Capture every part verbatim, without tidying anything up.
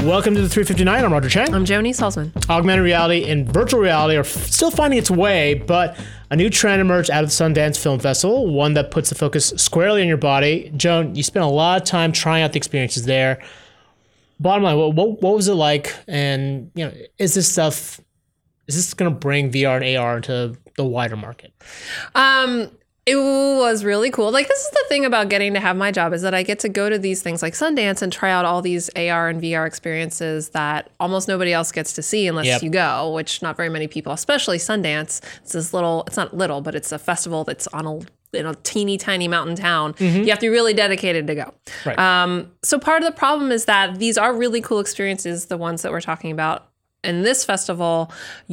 Welcome to the three fifty-nine. I'm Roger Chang. I'm Joni Salzman. Augmented reality and virtual reality are f- still finding its way, but a new trend emerged out of the Sundance Film Festival, one that puts the focus squarely on your body. Joan, you spent a lot of time trying out the experiences there. Bottom line, what, what, what was it like? And you know, is this stuff, is this going to bring V R and A R into the wider market? Um, it was really cool. Like, this is the thing about getting to have my job, is that I get to go to these things like Sundance and try out all these A R and V R experiences that almost nobody else gets to see unless Yep. you go, which not very many people, especially Sundance. It's this little, it's not little, but it's a festival that's on a in a teeny tiny mountain town. Mm-hmm. You have to be really dedicated to go. Right. Um, so part of the problem is that these are really cool experiences, the ones that we're talking about in this festival,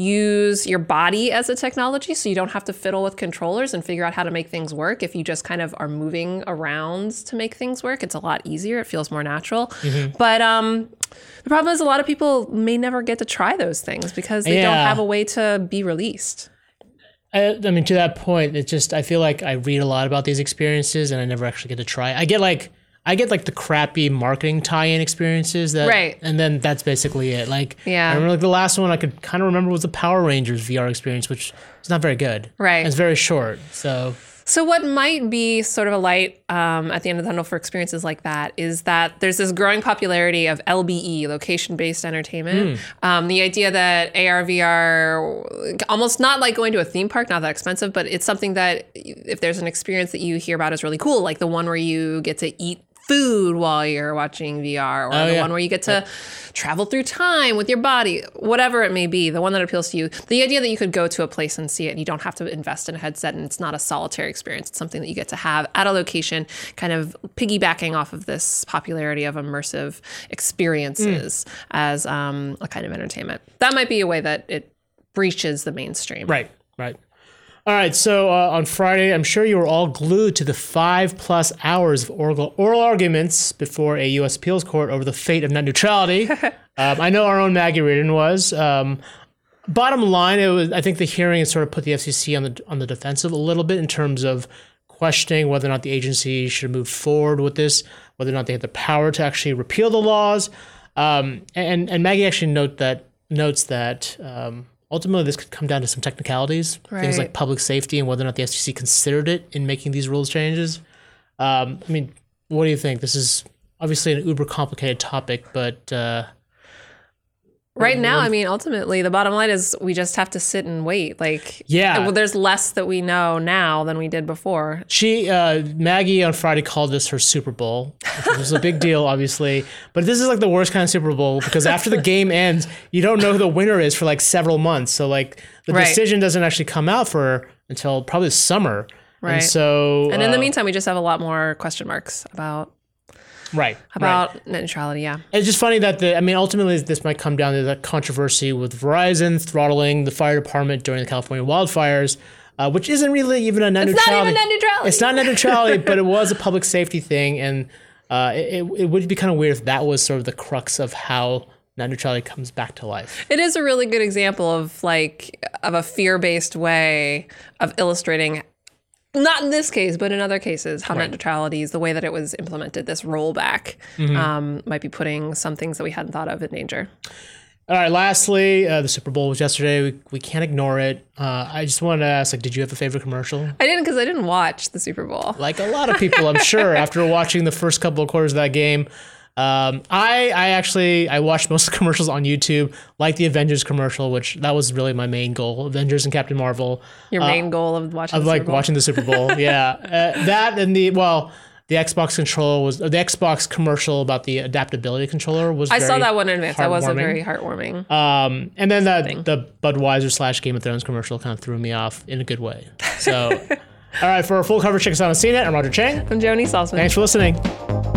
use your body as a technology, so you don't have to fiddle with controllers and figure out how to make things work. If you just kind of are moving around to make things work, it's a lot easier. It feels more natural. Mm-hmm. But um, the problem is a lot of people may never get to try those things because they Yeah. don't have a way to be released. I, I mean, to that point, it just, I feel like I read a lot about these experiences and I never actually get to try. I get like, I get like the crappy marketing tie-in experiences that, Right. and then that's basically it. Like, Yeah. I remember like the last one I could kind of remember was the Power Rangers V R experience, which is not very good. Right. And it's very short. So So what might be sort of a light um, at the end of the tunnel for experiences like that is that there's this growing popularity of L B E, location-based entertainment. Mm. Um, the idea that A R, V R, almost not like going to a theme park, not that expensive, but it's something that if there's an experience that you hear about is really cool, like the one where you get to eat food while you're watching V R, or oh, the yeah. one where you get to yeah. travel through time with your body, whatever it may be, the one that appeals to you. The idea that you could go to a place and see it and you don't have to invest in a headset and it's not a solitary experience. It's something that you get to have at a location, kind of piggybacking off of this popularity of immersive experiences mm. as um, a kind of entertainment. That might be a way that it breaches the mainstream. Right, right. All right, so uh, on Friday, I'm sure you were all glued to the five plus hours of oral, oral arguments before a U S appeals court over the fate of net neutrality. um, I know our own Maggie Reardon was. Um, bottom line, it was I think the hearing has sort of put the F C C on the on the defensive a little bit in terms of questioning whether or not the agency should move forward with this, whether or not they have the power to actually repeal the laws. Um, and and Maggie actually note that notes that. Um, Ultimately, this could come down to some technicalities, right. things like public safety and whether or not the F C C considered it in making these rules changes. Um, I mean, what do you think? This is obviously an uber complicated topic, but... Uh, Right now, I mean, ultimately, the bottom line is we just have to sit and wait. Like, yeah. well, there's less that we know now than we did before. She, uh, Maggie on Friday called this her Super Bowl, which was a big deal, obviously. But this is like the worst kind of Super Bowl because after the game ends, you don't know who the winner is for like several months. So like the right. decision doesn't actually come out for until probably the summer. Right. And so, and in uh, the meantime, we just have a lot more question marks about. Right. About right. net neutrality, yeah. It's just funny that the, I mean, ultimately this might come down to that controversy with Verizon throttling the fire department during the California wildfires, uh, which isn't really even a net it's neutrality. It's not even net neutrality. It's not net neutrality, but it was a public safety thing. And uh, it, it would be kind of weird if that was sort of the crux of how net neutrality comes back to life. It is a really good example of like, of a fear-based way of illustrating not in this case, but in other cases, how right. net neutrality is the way that it was implemented, this rollback, mm-hmm. um, might be putting some things that we hadn't thought of in danger. All right, lastly, uh, the Super Bowl was yesterday. We, we can't ignore it. Uh, I just wanted to ask, like, did you have a favorite commercial? I didn't because I didn't watch the Super Bowl. Like a lot of people, I'm sure, after watching the first couple of quarters of that game. Um, I I actually, I watched most of the commercials on YouTube, like the Avengers commercial, which that was really my main goal, Avengers and Captain Marvel. Your uh, main goal of watching of the like Super Bowl? watching the Super Bowl, yeah. Uh, that and the, well, the Xbox controller was, the Xbox commercial about the adaptability controller was I very saw that one in advance. That wasn't heartwarming. very heartwarming. Um, and then the, the Budweiser slash Game of Thrones commercial kind of threw me off in a good way. So, all right, for our full coverage, check us out on C net. I'm Roger Chang. I'm Joni Salzman. Thanks for listening.